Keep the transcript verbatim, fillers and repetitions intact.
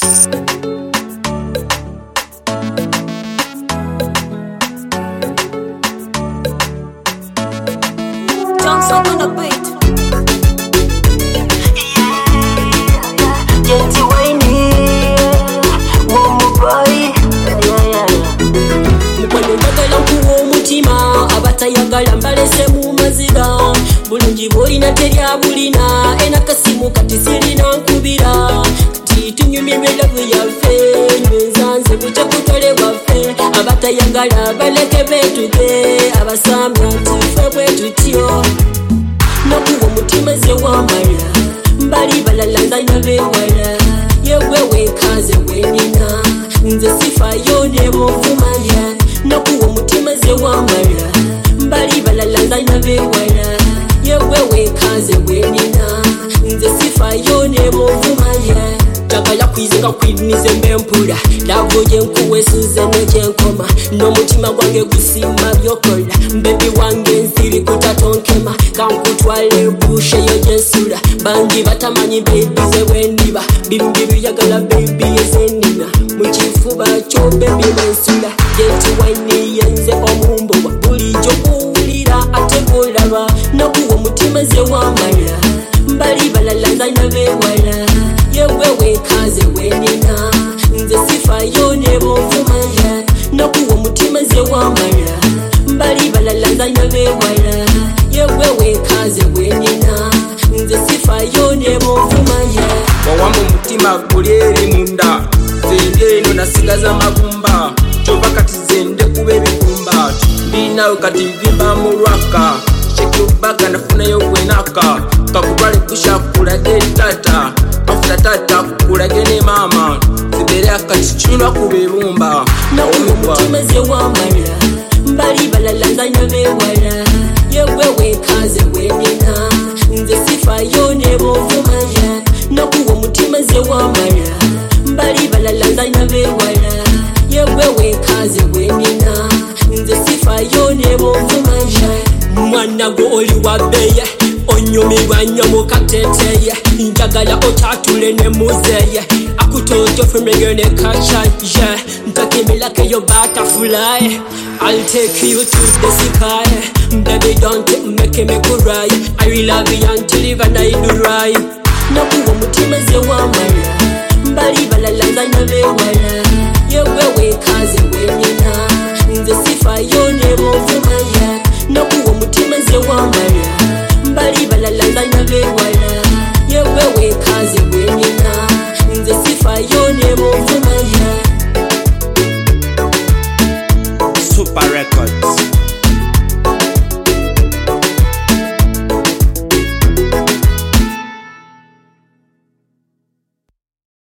Johnson on the beat. Genty Winnie, Womo boy. Mukwano njagala nkuwa omutima abatayagala mbalese mu maziga bulungi bwolina teryabulina enakasimu kati sirina nkubira kati tunyumirwe lavu yaffe nzanze bujja kutole bwaffe abatayagala baleke betuge abasambya nti ffe bwe tutyo nakuwa omutima ze wamala mbali balala nzalina bewala yewe wekaze wenina nze sifayo ne bovumanya nakuwa omutima ze wamala mbali balala nzalina bewala yewe wekaze wenina nze sifayo ne bovumanya njagala kwizenga kwidinize mbempula lavo gyenkuwa suze negyenkoma n'omutima gwange gusima byokola mbebi wange nsiri kutatonkema kankutwale bushe yo gyensula bangi batamanyi bebi ze bwendiba bimbi biyagala bebi ezenina mukifuba kyo bebi wensula Genty Winnie yenze omumbowa bulijjo kuwulira ate golaba nakuwa omutima ze wamala mbali balala nzalina bewala yewe wekaze wenina nze sifayo ne bovumanya nakuwa omutima ze wamala mbali balala nzalina bewala yewe wekaze wenina nze sifayo ne bovumanya wawamba omutima guli eri munda zende eno nasigaza magumba kyova kati zende kuba ebigumba ndinawe kati nvimba mu lwaka shekyobaka nafunayo gwenaka kakutwale kusha kulage tata afuta tata kulage ne mama zibere akati kinwa kuba ebumba nakuwa omutima ze wamala mbali balala nzalina bewala yewe wekaze wenina nze sifayo ne bovumanya nakuwa omutima ze wamala mbali balala nzalina bewala yewe wekaze wenina nze sifayo ne bovumanya mwana gwo oli wabeye onyumirwa nnyo mukateteye njagala otatule ne muzeye akutojo femege ne kachaye ntakimilake yo butterfly I'll take you to the sky baby don't make me cry I will love you until even I do right nakuwa omutima ze wamala mbali balala nzalina bewala yewe wekaze wenina nze sifayo ne bovumanya nakuwa omutima ze wamala mbali balala nzalina bewala yewe wekaze wenina nze sifayo ne bovumanya Super Records.